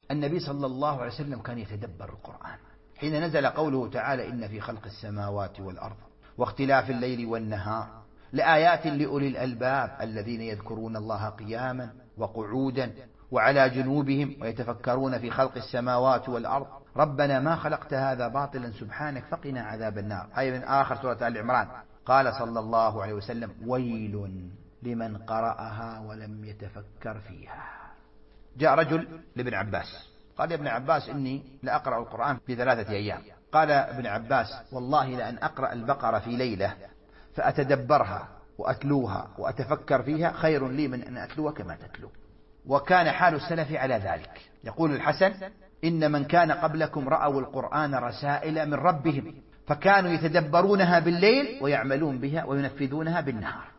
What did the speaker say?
النبي صلى الله عليه وسلم كان يتدبر القرآن. حين نزل قوله تعالى: إن في خلق السماوات والأرض واختلاف الليل والنهار لآيات لأولي الألباب الذين يذكرون الله قياما وقعودا وعلى جنوبهم ويتفكرون في خلق السماوات والأرض ربنا ما خلقت هذا باطلا سبحانك فقنا عذاب النار. هذه من آخر سورة آل عمران. قال صلى الله عليه وسلم: ويل لمن قرأها ولم يتفكر فيها. جاء رجل لابن عباس قال: يا ابن عباس إني لأقرأ القرآن في 3 أيام. قال ابن عباس: والله لأن أقرأ البقرة في ليلة فأتدبرها وأتلوها وأتفكر فيها خير لي من أن أتلوها كما تتلو. وكان حال السلف على ذلك. يقول الحسن: إن من كان قبلكم رأوا القرآن رسائل من ربهم فكانوا يتدبرونها بالليل ويعملون بها وينفذونها بالنهار.